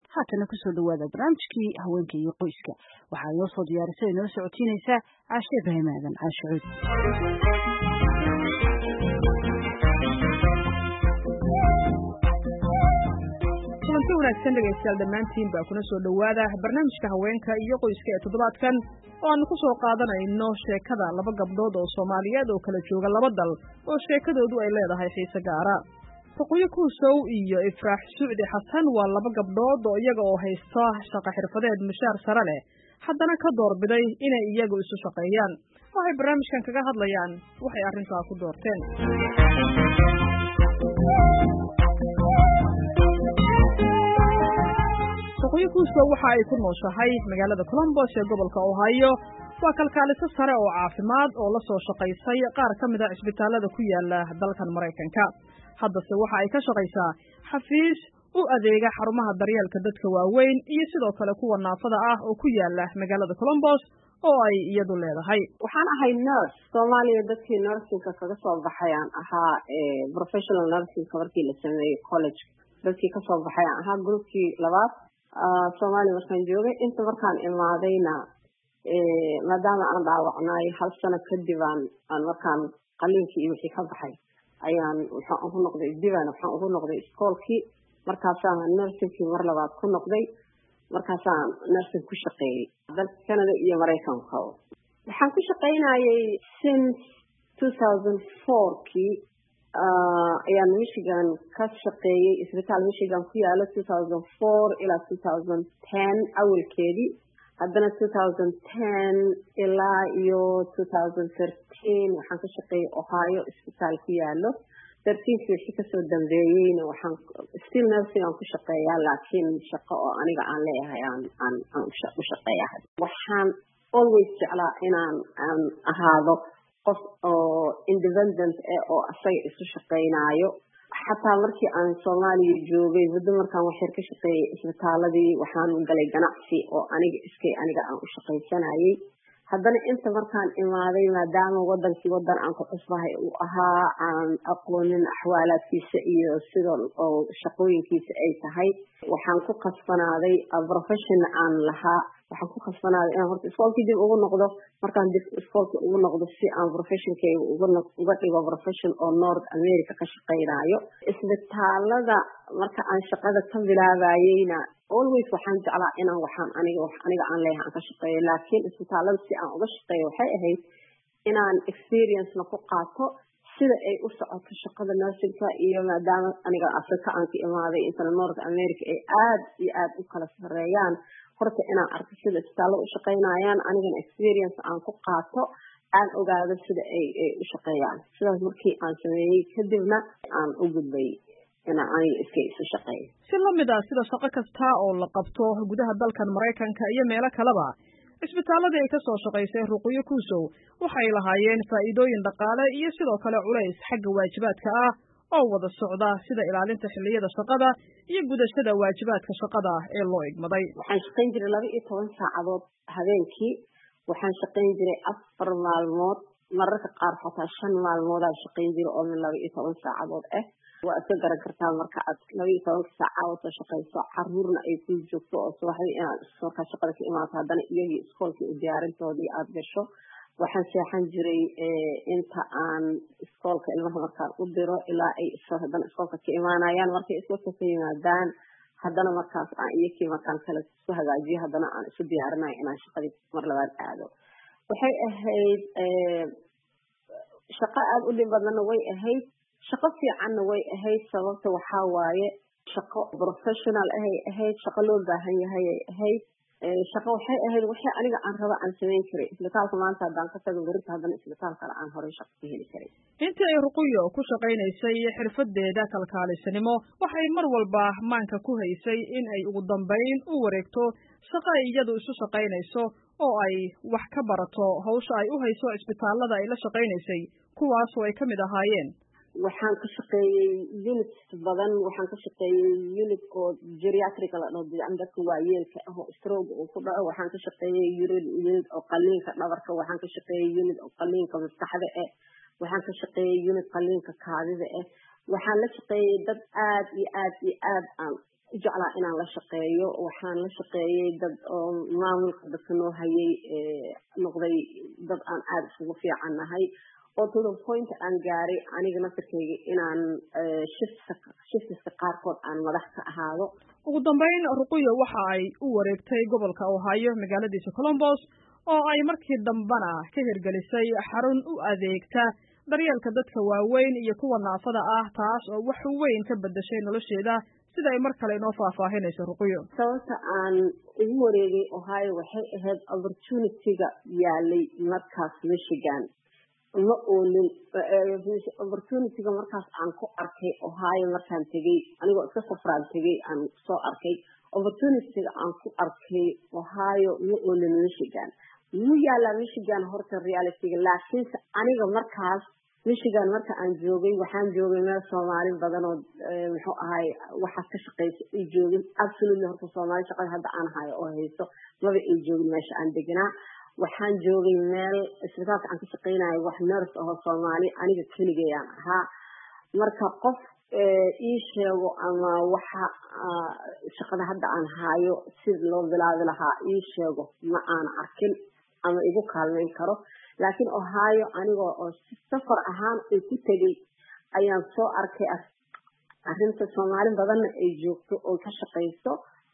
haatana kusoo dhawaada barnaamijkii haweenka iyo qoyska waxaa inoo soo diyaarisay inoo socotiinaysaa Caashe Ibraahim Aadan Caashe Cuud. kulanti wanaagsan dhegaystayaal dhammaantiin baa kuna soo dhawaada barnaamijka haweenka iyo qoyska ee toddobaadkan oo aan ku soo qaadanayno sheekada laba gabdhood oo Soomaaliyeed oo kala jooga laba dal oo sheekadoodu ay leedahay xiise gaar ah. Ruqyo Kuusow iyo Ifraax Sucdi Xasan waa laba gabdhood oo iyaga oo haysta shaqo xirfadeed mushaar sare leh haddana ka doorbiday inay iyagu isu shaqeeyaan. Waxay barnaamijkan kaga hadlayaan waxay arrintaa ku doorteen. Ruqyo Kuusow waxa ay ku nooshahay magaalada Columbus ee gobolka Ohio. waa kalkaaliso sare oo caafimaad oo la soo shaqaysay qaar ka mid ah isbitaalada ku yaala dalkan Mareykanka. haddase waxa ay ka shaqaysaa xafiis u adeega xarumaha daryeelka dadka waaweyn iyo sidoo kale kuwa naafada ah oo ku yaala magaalada Columbus oo ay iyadu leedahay. waxaan ahay nurse Soomaaliya dadkii nursingka kaga soo baxayaan ahaa professional nursing markii la sameeyay college dadkii ka soo baxayaan ahaa groupkii labaad Soomaaliya markaan joogay inta markaan imaadayna maadaama aan dhaawacnay hal sano kadib aan markaan qaliinkii iyo wixii ka baxay ayaan waxaan ugu noqday waxaan ugu noqday iskoolkii markaasaan nursingkii mar labaad ku noqday markaasaan nursing ku shaqeeyay dalka Canada iyo Mareykanka waxaan ku shaqeynayay since 2004kii ayaan Michigan ka shaqeeyay isbitaal Michigan ku yaala 2004 ilaa 2010 awalkeedii haddana 2010 ilaa iyo 2013 waxaan ka shaqeeyay Ohio isbitaal ku yaalo 13kii wixii ka soo dambeeyayna waxaan still nursing aan ku shaqeeyaa laakiin shaqo oo aniga aan leeyahay aan u shaqeeyaa waxaan always jeclaa inaan ahaado qof oo independent oo asaga isu shaqeynaayo xataa markii aan Soomaaliya joogay muddo markaan waxyar ka shaqeeyay isbitaaladii waxaan galay ganacsi oo aniga aan u shaqaysanayay haddana inta markaan imaaday maadaama wadankii wadan aan ku cusbahay uu ahaa aan aqoonin axwaalaadkiisa iyo sidoo oo shaqooyinkiisa ay tahay waxaan ku qasbanaaday profession aan lahaa waxaan ku qasbanaaday inaan horta iskoolkii dib ugu noqdo markaan dib iskoolkii ugu noqdo si aan professionkeyga uga dhigo profession oo North America ka shaqeynayo isbitaalada marka aan shaqada ka bilaabayayna always waxaan jeclaa inaan waxaan aniga aan leeyahay aan ka shaqeeyo laakiin isbitaalada si aan uga shaqeeyo waxay ahayd inaan experience ku qaato sida ay u socoto shaqada nursingka iyo maadaama aniga Afrika aan ka imaaday inta North America ay aad iyo aad u kala sareeyaan horta inaan arko sida isbitaalada u shaqeynayaan anigana experience aan ku qaato aan ogaado sida ay u shaqeeyaan sidaas markii aan sameeyay kadibna aan u gudbay inaan isu shaqeeyo si lamid ah sida shaqo kasta oo la qabto gudaha dalkan Mareykanka iyo meelo kaleba isbitaalada ay ka soo shaqaysay Ruqyo Kuusow waxay lahaayeen faa'iidooyin dhaqaale iyo sidoo kale culays xagga waajibaadka ah oo wada socda sida ilaalinta xilliyada shaqada iyo gudashada waajibaadka shaqada ee loo igmaday. waxaan shaqayn jiray 12 saacadood habeenkii waxaan shaqayn jiray 4 maalmood mararka qaar xataa 5 maalmood aan shaqayn jiray oo 12 saacadood waa iska garan kartaa marka aad 12 saacadood shaqayso caruurna ay ku joogto oo subaxdii inaad soo ka shaqada ka imaato haddana iyagii iskoolkii u diyaarintoodii aad gasho waxaan seexan jiray inta aan iskoolka ilmaha markaan u diro ilaa ay haddana iskoolka ka imaanayaan markay iskoolka ka yimaadaan haddana markaas aan iyakii markaan kale isku hagaajiyo haddana aan isu diyaarinayo inaan shaqadii mar labaad aado waxay ahayd shaqo aad u dhib badanna way ahayd shaqo fiicanna way ahayd sababta waxaa waaye shaqo professional ahayd shaqo loo baahan yahay ahayd shaqo waxay ahayd wixii aniga aan raba aan sameyn karay isbitaalka maanta haddaan ka tago berita haddana isbitaal kale aan horey shaqo ka heli karay intii ay Ruqyo ku shaqaynaysay xirfadeeda kalkaalisanimo waxay mar walba maanka ku haysay in ay ugu dambeyn u wareegto shaqo iyadu isu shaqaynayso oo ay wax ka barato hawsha ay u hayso isbitaalada ay la shaqaynaysay kuwaas oo ay ka mid ahaayeen waxaan ka shaqeeyay unit badan waxaan ka shaqeeyay unit oo geriatric la dhaho dadka waayeelka ah oo stroke oo ku dhaco waxaan ka shaqeeyay unit oo qaliinka dhabarka waxaan ka shaqeeyay unit oo qaliinka maskaxda waxaan ka shaqeeyay unit qaliinka kaadida waxaan la shaqeeyay dad aad iyo aad aan jeclaa inaan la shaqeeyo. Waxaan la shaqeeyay dad oo maamulka dadka noo hayay noqday dad aan aad isugu fiicannahay oo to the point aan gaaray aniga naftarkayga inaan shiftiska qaarkood aan madax ka ahaado. ugu dambeyn Ruqiyo waxa ay u wareegtay gobolka Ohio magaaladiisa Columbus oo ay markii dambana ka hirgelisay xarun u adeegta daryeelka dadka waaweyn iyo kuwa naafada ah taas oo wax weyn ka bedeshay nolosheeda sida ay mar kale inoo faahfaahinayso Ruqiyo. Sababta aan ugu wareegay Ohio waxay ahayd opportunity-ga yaalay markaas Michigan. ma oolin opportunity-ga markaas aan ku arkay Ohio markaan tegay anigoo iska safraan tegay aan soo arkay opportunity-ga aan ku arkay Ohio ma oolin Michigan. Mu yaala Michigan horta reality-ga laakiin aniga markaas Michigan marka aan joogay waxaan joogay meel Soomaali badan oo wuxuu ahay waxa ka shaqeeyay ay joogin absolutely horta Soomaali shaqada hadda aan hayo oo haysto maba ay joogin meesha aan deganaa. waxaan joogay meel isbitaalka aan ka shaqeynayo wax nurse oo Soomaali aniga keligay aan ahaa. marka qof ii sheego ama waxa shaqada hadda aan hayo si loo bilaabi lahaa ii sheego ma aan arkin ama igu kaalmeyn karo. laakiin Ohio anigoo oo safar ahaan ay ku tagay ayaan soo arkay arrinta Soomaali badan ay joogto oo ka shaqeysto.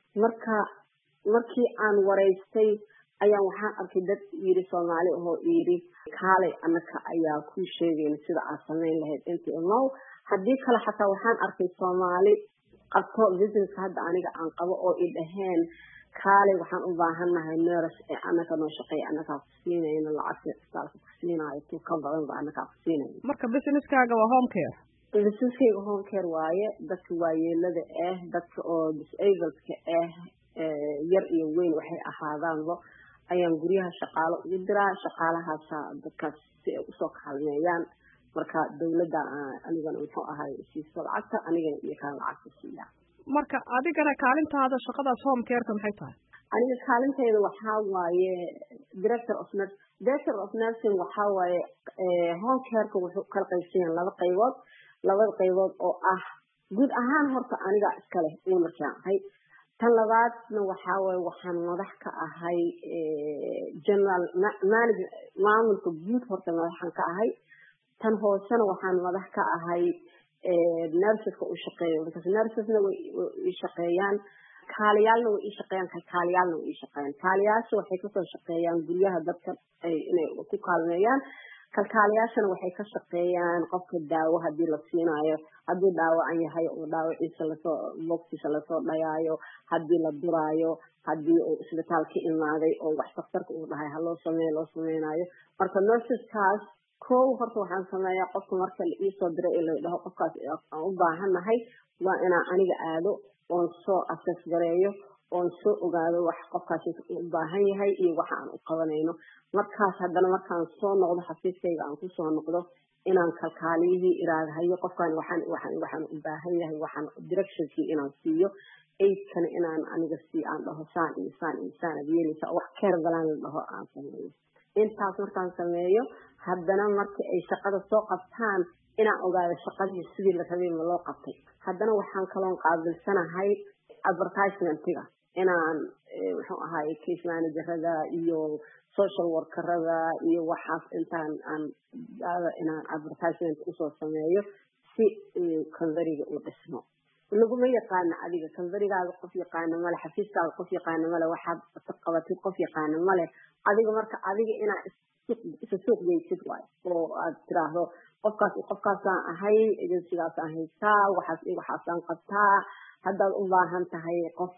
markii aan wareystay ayaan waxaan arkay dad yiri Soomaali oo yiri kaalay anaka ayaa ku sheegay sida aad sameyn lahayd intii oo haddii kale xataa waxaan arkay Soomaali qabto business hadda aniga aan qabo oo i dhaheen kaalay waxaan u baahanahay nurse ee anaka noo shaqeey anaka ku siinayna lacag isbitaalka ku siinaayo tu ka badan baa anaka ku siinayna. marka businesskaaga waa home care? businesskayga home care waaye. dadka waayeelada dadka oo disabled-ka yar iyo weyn waxay ahaadaanba ayaan guryaha shaqaalo ugu diraa. shaqaalahaas dadkaas si ay usoo kaalmeeyaan. marka dawladda anigana wuxuu ahay siiso lacagta anigana iyo kaan lacagta siiya. marka adigana kaalintaada shaqadaas home care-ka maxay tahay? aniga kaalintayda waxaa waaye director of nursing waxaa waaye home care-ka wuxuu kala qaybsan yahay labada qaybood oo ah guud ahaan horta aniga iska leh uu markaan ahay. tan labaadna waxaa waaye waxaan madax ka ahay general manager maamulka guud horta madaxan ka ahay. tan hoosena waxaan madax ka ahay nurseska u shaqeeyo because nursesna way shaqeeyaan kaaliyaalna way shaqeeyaan kaaliyaalna way shaqeeyaan. kaaliyaasha waxay ka soo shaqeeyaan guryaha dadka inay ku kaalmeeyaan. kalkaaliyaashana waxay ka shaqeeyaan qofka daawo hadii la siinayo hadii dhaawacan yahay oo dhaawiciisa lasoo boogtiisa lasoo dhayaayo hadii la duraayo hadii uu isbitaal ka imaaday oo wax daktarka uu dhahay ha loo sameynayo. marka nurseskaas koow horta waxaan sameeyaa qofka marka la ii soo diray la dhaho qofkaas aan u baahanahay waa inaan aniga aado oon soo assess gareeyo oon soo ogaado wax qofkaasi u baahan yahay iyo waxa aan u qabanayno. markaas haddana markaan soo noqdo xafiiskayga aan ku soo noqdo inaan kalkaaliyihii iraadahayo qofkan waxaan u baahan yahay waxaan directionkii inaan siiyo aidkana inaan aniga aan dhaho saan yeelisa wax care balan la dhaho aan sameeyo. intaas markaan sameeyo haddana markii ay shaqada soo qabtaan inaan ogaado shaqadii sidii la rabay ma loo qabtay. haddana waxaan kaloon qaabilsanahay advertisement-iga inaan wuxuu ahaay case managerada iyo social workerada iyo waxaas inaan advertisement usoo sameeyo si kanbariga u dhismo. laguma yaqaano adiga kanbarigaaga qof yaqaano male xafiiskaaga qof yaqaano male waxaad qabatid qof yaqaano male adiga marka adiga inaa isa suuq geysid waayo oo aad tiraahdo qofkaasaan ahay agensigaasaan haystaa waxaasaan qabtaa haddaad u baahan tahay qof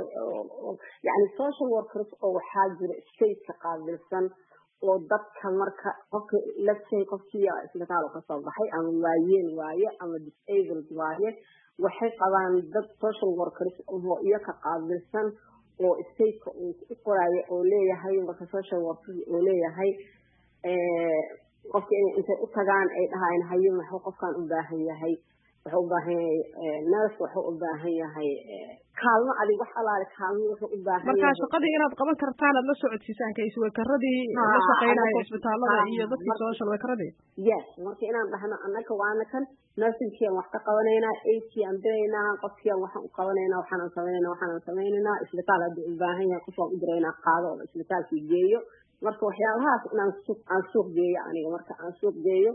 yani social workers oo waxaa jira stateka qaabilsan oo dadka marka qofka let's say qofkii isbitaal ka soo baxay ama waayeel waaye ama disabled waaye waxay qabaan dad social workers oo iyaga qaabilsan oo stateka uu u qoraayo oo leeyahay marka social workers oo leeyahay qofka intay u tagaan ay dhahaan hayo maxuu qofkan u baahan yahay wuxuu u baahan yahay nurse, wuxuu u baahan yahay kaalmo adig wax alaale kaalmo wuxuu u baahan yahay. marka shaqadii inaad qaban kartaan aad la socodsiisaan kayswakaradii la shaqeynaya isbitaalada iyo dadkii social workeradii. Yes, marka inaan dhahno annaka waana kan nursingkiian wax ka qabanaynaa, ATM diraynaa, qofkiian waxaan u qabanaynaa, waxaan samaynaynaa isbitaal haddii u baahan yahay qof waan u diraynaa qaado oo isbitaalkii geeyo. marka waxyaabahaas inaan suuq geeyo aniga marka aan suuq geeyo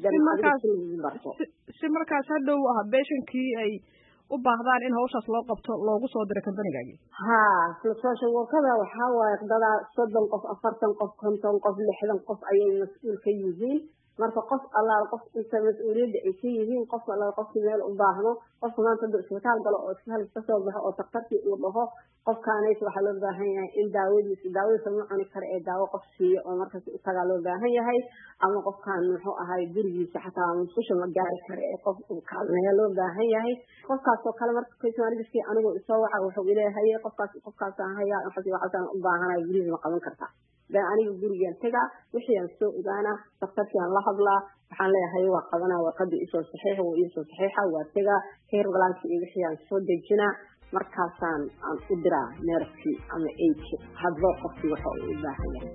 si markaas hadhow beeshankii ay u baahdaan in hawshaas loo qabto loogu soo diro companygaagii. social workada waxaa waaye dadaa 30 qof 40 qof 50 qof 60 qof ayay mas-uul ka yihiin. marka qof allaal qof inta mas-uuliyadda ay ka yihiin qof allaal qofkii meel u baahdo qofka maanta hadduu isbitaal galo oo isbitaal ka soo baxo oo daktarkii uu dhaho qofkaanaysa waxaa loo baahan yahay in daawadiisa ma cuni karo ee daawo qof siiyo oo markaas u tagaa loo baahan yahay, ama qofkaan muxuu ahay gurigiisa xataa musqusha ma gaari karo ee qof uu kaalmeeya loo baahan yahay. qofkaasoo kale marka kaysmaanidiskii anigoo isoo waca wuxuu ileeyahay qofkaasaan hayaa waxaasaan u baahanayo gurigiisa ma qaban kartaa. aniga gurigaan tagaa wixii aan soo ogaanaa daktarkiaan la hadlaa waxaan leeyahay waa qabanaa warqadii isoo saxiixa waa iisoo saxiixa waa tagaa heer balaankii iyo wixii aan soo dejinaa markaasaan aan u diraa neerfkii ama aidki hadba qofkii waxa uu u baahan yahay.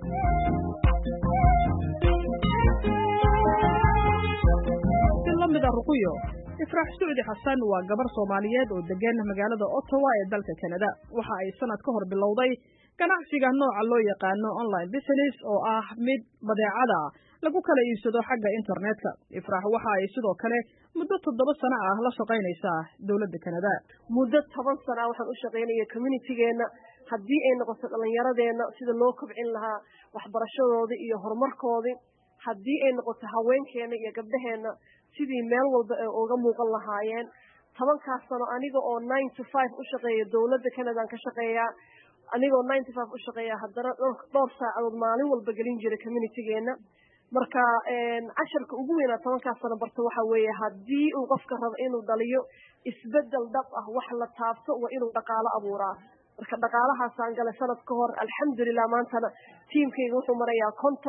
si lamida ruqyo ifraax Sacuudi Xasan waa gabar Soomaaliyeed oo degan magaalada Ottawa ee dalka Canada. waxa ay sanad ka hor bilowday ganacsiga nooca loo yaqaano online business oo ah mid badeecada lagu kala iibsado xagga internetka. ifraax waxa ay sidoo kale muddo 7 sano ah la shaqaynaysaa dawladda Canada. muddo 10 sano waxaan u shaqaynayay community-geena haddii ay noqoto dhallinyaradeena sida loo kobcin lahaa waxbarashadoodii iyo horumarkoodii, haddii ay noqoto haweenkeena iyo gabdhaheena sidii meel walba ay uga muuqan lahaayeen. 10kaas sano aniga oo 9 to 5 u shaqeeya dawladda Canada ka shaqeeyaa, anigoo 9 to 5 u shaqeeya haddana dhowr saacadood maalin walba gelin jiray community-geena. marka casharka ugu weyn 10kaas sano barto waxa weeye haddii uu qofka rabo inuu dhaliyo isbedel dhab ah wax la taabto waa inuu dhaqaalo abuuraa. marka dhaqaalahaasaan galay sanad ka hor alxamdulilah maantana tiimkayga wuxuu marayaa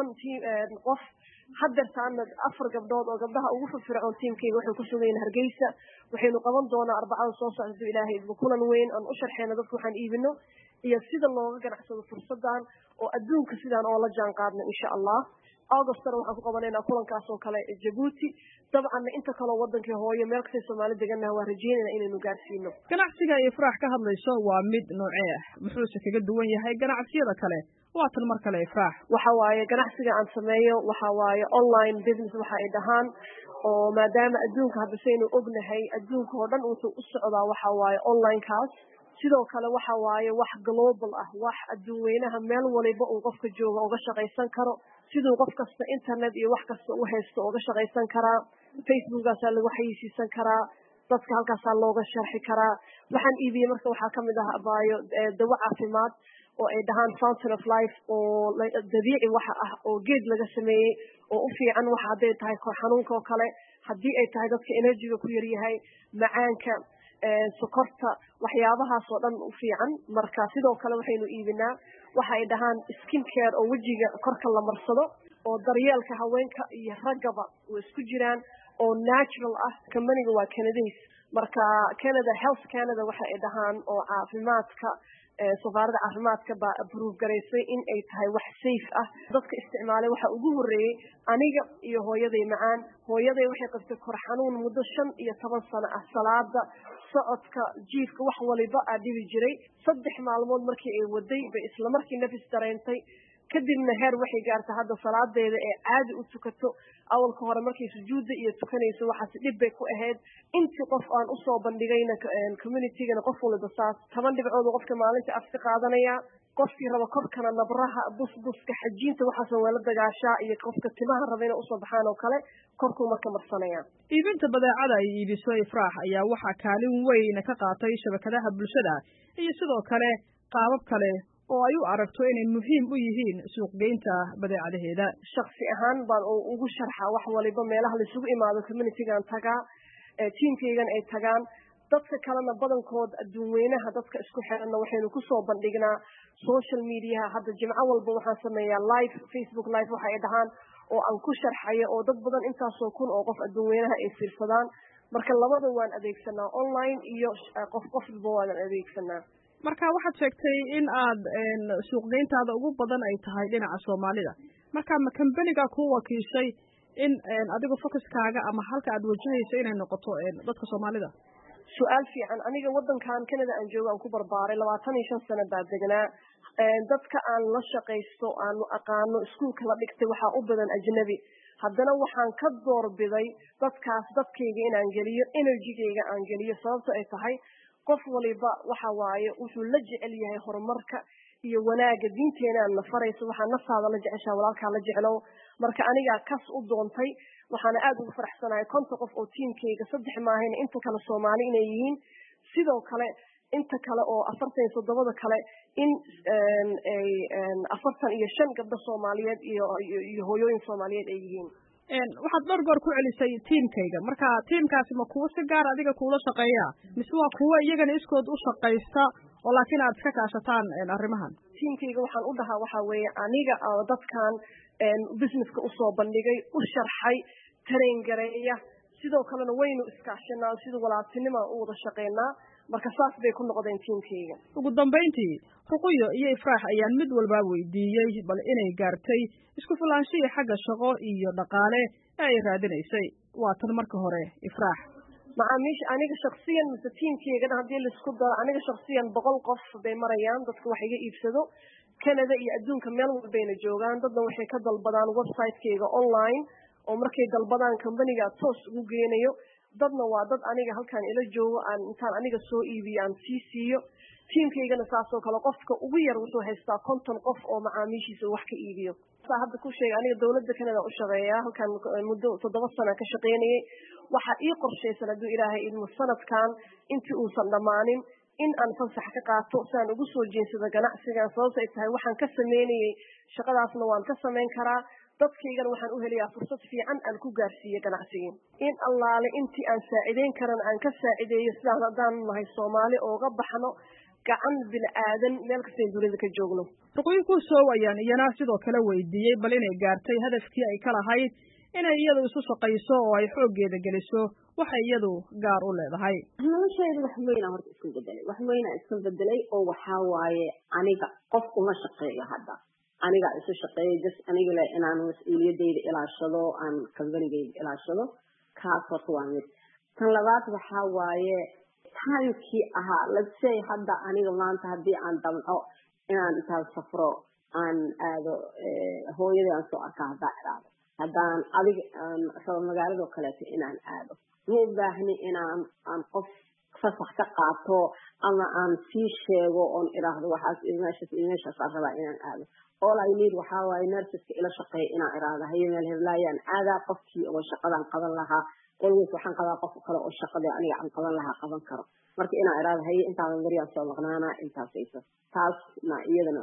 50 qof. haddeertaana 4 gabdhood oo gabdhaha ugu firfircoon tiimkayga waxay ku sugayn Hargeysa. waxaynu qaban doonaa Arbacada soo socda Ilaahay kulan weyn aan u sharxeeno dadku waxaan iibino iyo sida looga ganacsado fursadan oo adduunka sidaan oo la jaan qaadno insha Allah. August waxaan ku qabanaynaa kulankaas oo kale Djibouti. dabcan inta kale wadankii hooyo meel kasta Soomaali deganna waa rajaynaynaa inaynu gaarsiino. ganacsiga ay ifraax ka hadlayso waa mid noocee ah muxuu kaga duwan yahay ganacsiyada kale? waa tan mar kale ifraax. waxa waaye ganacsiga aan sameeyo waxa waaye online business waxa ay dhahaan, oo maadaama adduunka hadda saynu ognahay adduunka oo dhan wuxuu u socdaa waxa waaye online kaas. sidoo kale waxa waaye wax global ah, wax adduun weynaha meel waliba uu qofka joogo uga shaqaysan karo, sidoo qof kasta internet iyo wax kasta u haysto uga shaqaysan karaa. Facebook-gaas lagu xayeysiisan karaa, dadka halkaas looga sharxi karaa. waxaan iibiyay marka waxa kamid ah abaayo dawo caafimaad oo ay dhahaan Fountain of Life oo dabiici waxa ah oo geed laga sameeyay oo u fiican waxa haday tahay kor xanuunka oo kale, hadii ay tahay dadka energy-ga ku yar yahay, macaanka, sokorta, waxyaabahaas oo dhan u fiican. marka sidoo kale waxaynu iibinaa waxa ay dhahaan skin care oo wajiga korka la marsado oo daryeelka haweenka iyo ragaba oo isku jiraan oo natural ah. company-ga waa Canadian. marka Canada Health Canada waxa ay dhahaan oo caafimaadka safaarada caafimaadka baa approve gareysay in ay tahay wax safe ah. dadka isticmaalay waxa ugu horeeyay aniga iyo hooyaday macaan. hooyaday waxay qabtay kor xanuun muddo 5 iyo 10 sano ah. salaada, socodka, jiifka wax waliba aa dhibi jiray. 3 maalmood markii ay waday bay isla markii nafis dareentay. kadibna heer waxay gaartay hadda salaadeeda ee caadi u tukato. awalka hore markii sujuudda iyo tukanayso waxaas dhib bay ku ahayd. intii qof aan u soo bandhigayna community-gana qof walba saas 10 dhibcood qofka maalinta afka qaadanaya. qofkii raba korkana nabraha busbuska xajiinta waxaas waa la dagaashaa iyo qofka timaha raba inay u soo baxaan oo kale korkuu marka marsanaya. iibinta badeecada ay iibiso ifraax ayaa waxa kaalin weyn ka qaatay shabakadaha bulshada iyo sidoo kale qaabab kale oo ay u aragto inay muhiim u yihiin suuqgeynta badeecadaheeda. shakhsi ahaan baan ugu sharxaa wax waliba meelaha la isugu imaado community-gan tagaa, tiimkaygan ay tagaan. dadka kalena badankood adduun weynaha dadka isku xiranna waxaynu ku soo bandhignaa social media. hadda jimco walba waxaan sameeyaa live, Facebook live waxa ay dhahaan oo aan ku sharxayo oo dad badan intaasoo kun oo qof adduun weynaha ay fiirsadaan. marka labada waan adeegsanaa online iyo qofba waan adeegsanaa. marka waxaad sheegtay in aad suuqgeyntaada ugu badan ay tahay dhinaca Soomaalida, marka ma kambaniga ku wakiishay in adigu focuskaaga ama halka aad wajahayso inay noqoto dadka Soomaalida? su'aal fiican. aniga wadankan Canada aan joogo aan ku barbaaray 25 sano baa degnaa. dadka aan la shaqaysto aan aqaano iskuulka la dhigtay waxa u badan ajnabi. haddana waxaan ka doorbiday dadkaas dadkayga inaan geliyo energy-gayga aan geliyo, sababta ay tahay qof waliba waxa waaye wuxuu la jecel yahay horumarka iyo wanaaga diinteenaan na farayso. waxaa naftaada la jeceshaa walaalkaa la jeclow. marka anigaa kas u doontay. waxaana aad ugu faraxsanahay 50 qof oo tiimkayga 3 maahayn inta kale Soomaali inay yihiin, sidoo kale inta kale oo 47 kale in ay 45 gabdho Soomaaliyeed iyo hooyooyin Soomaaliyeed ay yihiin. waxaad dhowr goor ku celisay tiimkayga, marka tiimkaasi ma kuwa si gaar adiga kuula shaqeeya mise waa kuwa iyagana iskood u shaqaysta oo laakiin aad iska kaashataan arrimahan? tiimkayga waxaan u dhahaa waxa weeye aniga oo dadkan businesska u soo bandhigay, u sharxay, train gareeya, sidoo kalena waynu iskaashanaa sida walaaltinimo u wada shaqeynaa. marka saas bay ku noqdeen tiimkayga. ugu dambeyntii Ruqiyo iyo Ifraax ayaan mid walba weydiiyey bal inay gaartay isku filaanshiyo xagga shaqo iyo dhaqaale ay raadinaysay. waa tan marka hore Ifraax. macaamiisha aniga shakhsiyan mise tiimkayga haddii la isku daro aniga shakhsiyan 100 qof bay marayaan dadka wax iga iibsado. Canada iyo adduunka meel walbayna joogaan. dadna waxay ka dalbadaan website-kayga online oo markay dalbadaan company-ga toos ugu geenayo. dadna waa dad aniga halkan ila joogo aan intaan aniga soo iibiyo aan siiyo. tiimkaygana saasoo kale qofka ugu yar wuxuu haystaa 50 qof oo macaamiishiisa wax ka iibiyo. saa hadda ku sheegay aniga dawladda Canada u shaqeeyaa halkan muddo 7 sano ka shaqeynayay. waxa ii qorshaysan hadduu Ilaahay idmo sanadkan intii uusan dhamaanin in aan fasax ka qaato saan ugu soo jeensado ganacsigan, sababta ay tahay waxaan ka sameynayay shaqadaasna waan ka sameyn karaa. dadkaygana waxaan u helayaa fursad fiican aan ku gaarsiiyo ganacsiga. in allaale intii aan saacideyn karan aan ka saacideeyo sidaan haddaan nahay Soomaali ooga baxno gacan bini'aadan meel kasta dunida ka joogno. Ruqiyo Kusow ayaan iyana sidoo kale weydiiyey bal inay gaartay hadafkii ay ka lahayd inay iyadu isu shaqayso oo ay xooggeeda geliso waxa iyadu gaar u leedahay. noloshayda wax weyn horta isku bedelay oo waxa waaye aniga qof uma shaqeeyo hadda. aniga isu shaqeeyo just aniga la inaan mas'uuliyadeyda ilaashado aan kambanigeyga ilaashado kaas horta waa mid. tan labaad waxa waaye timekii ahaa let's say hadda aniga maanta haddii aan damco inaan intaan safro aan aado hooyadii aan soo arkaa haddaan adiga rabo magaalada kaleeto inaan aado ma u baahni inaan qof fasax ka qaato ama aan sii sheego oon iraahdo waxaas meeshaas aan rabaa inaan aado. all I need waxa waaye nurseska ila shaqeeya inaan iraahdo haye meel heblaayaan aadaa qofkii oo shaqadan qaban lahaa always waxaan qabaa qof kale oo shaqada aniga aan qaban lahaa qaban karo. marka inaan iraahdo haye intaan mariyaan soo maqnaana intaasayso taasna iyadana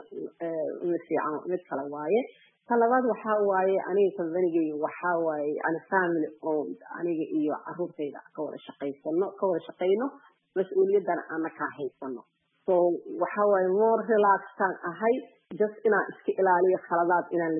fiican mid kale waaye. talabaad waxa waaye aniga kambanigeyga waxa waaye ana family oo aniga iyo carruurtayda ka wada shaqeyno mas'uuliyadana aan ka haysano. so waxa waaye more relaxed ahay just inaan iska ilaaliyo khaladaad inaan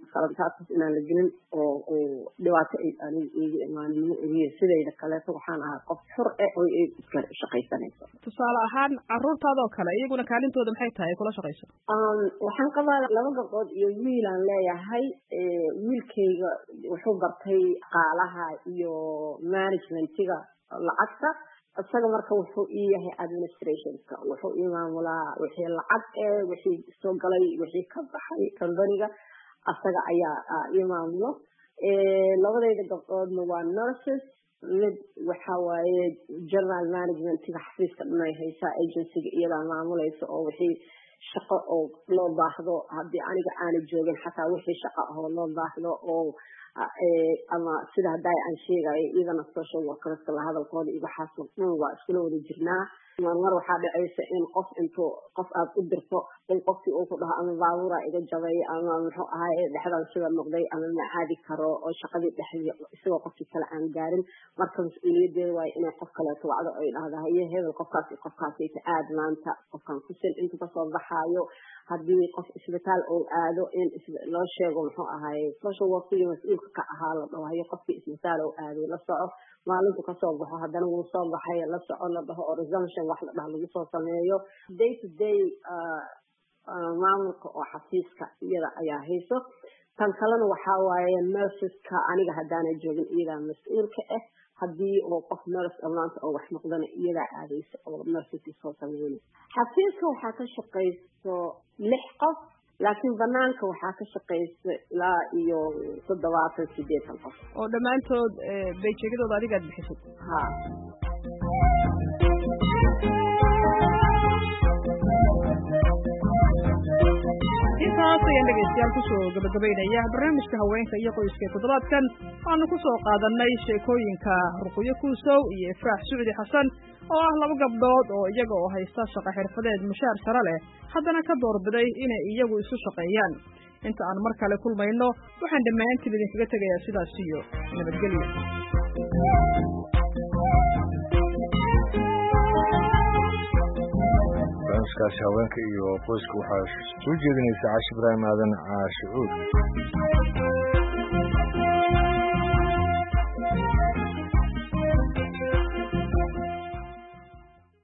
la gelin oo dhibaato ay aniga iiga imaanin iyo sidayda kaleeto waxaan ahaa qof xur oo iska shaqaysanayso. tusaale ahaan carruurtaadoo kale iyaguna kaalintooda maxay tahay kula shaqayso? waxaan qabaa 2 gabdhood iyo wiil aan leeyahay. wiilkayga wuxuu bartay qaalaha iyo managementiga lacagta. isaga marka wuxuu ii yahay administrationka wuxuu ii maamulaa wixii lacag wixii soo galay wixii ka baxay company-ga asaga ayaa ii maamulo. labadayda gabdhoodna waa nurses. mid waxa waaye general managementiga xafiiska dhanay haysaa agency-ga iyadaa maamulaysa oo wixii shaqo oo loo baahdo haddii aniga aana joogin xataa wixii shaqo oo loo baahdo oo ama sida hadday aan sheegayo iyadana social workerska la hadalkooda iyo waxaas waa iskula wada jirnaa. mar waxaa dhacaysa in qof aad u dirto in qofkii uu ku dhaho ama baabuura iga jabay ama muxuu ahaay dhexdan sida noqday ama ma caadi karo oo shaqadii dhexdii isagoo qofkii kale aan gaarin. marka mas'uuliyadeeda waaye inay qof kaleeto wacdo ay dhahdo haye hebel qofkaasi aad maanta qofkan ku sil inta kasoo baxaayo haddii qof isbitaal uu aado in loo sheego muxuu ahaye social workiga mas-uulka ka ahaa la dhaho hayo qofkii isbitaal uu aaday la soco maalintu kasoo baxo haddana wuu soo baxay la soco la dhaho oo resumption wax la dhaho lagu soo sameeyo day to day maamulka oo xafiiska iyada ayaa hayso tan kalena waxaa waaye nurseska aniga haddaana joogin iyadaa mas-uulka ah haddii oo qof nurse maanta oo wax noqdana iyadaa aadayso oo nurseskii soo sameynay xafiiska waxaa ka shaqayso 6 qof laakiin banaanka waxaa ka shaqaysa ilaa iyo 78 qof oo dhammaantood bayjeegadooda adigaad bixisay ha intaas ayaan dhegaystayaal kusoo gabagabaynaya barnaamijka haweenka iyo qoyska toddobaadkan waanu ku soo qaadanay sheekooyinka Ruqyo Kuusow iyo Ifraax Sucdi Xasan oo ah 2 gabdhood oo iyaga oo haysta shaqo xirfadeed mushaar sare leh haddana ka doorbiday inay iyagu isu shaqeeyaan inta aan mar kale kulmayno waxaan dhammaantiin idinkaga tegayaa sidaas iyo nabadgelyo barnaamijkaasi haweenka iyo qoyska waxaa soo jeedinaysa Caashi Ibraahim Aadan Caashucuud